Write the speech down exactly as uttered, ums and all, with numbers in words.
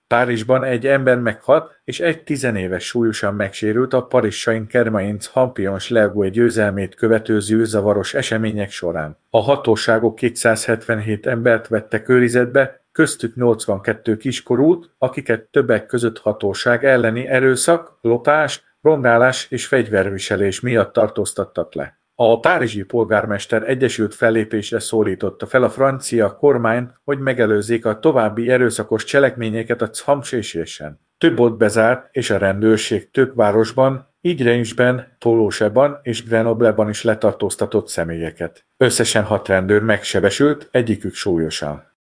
Párizsban egy ember meghalt, és egy tizenéves súlyosan megsérült a Paris Saint-Germain Champions League győzelmét követő zűrzavaros események során. A hatóságok kétszázhetvenhét embert vettek őrizetbe, köztük nyolcvankettő kiskorút, akiket többek között hatóság elleni erőszak, lopás, rongálás és fegyverviselés miatt tartóztattak le. A párizsi polgármester egyesült fellépésre szólította fel a francia kormányt, hogy megelőzzék a további erőszakos cselekményeket a Champs-Élysées-en. Több bolt bezárt, és a rendőrség több városban, így Reims-ben, Toulouse-ban és Grenoble-ban is letartóztatott személyeket. Összesen hat rendőr megsebesült, egyikük súlyosan.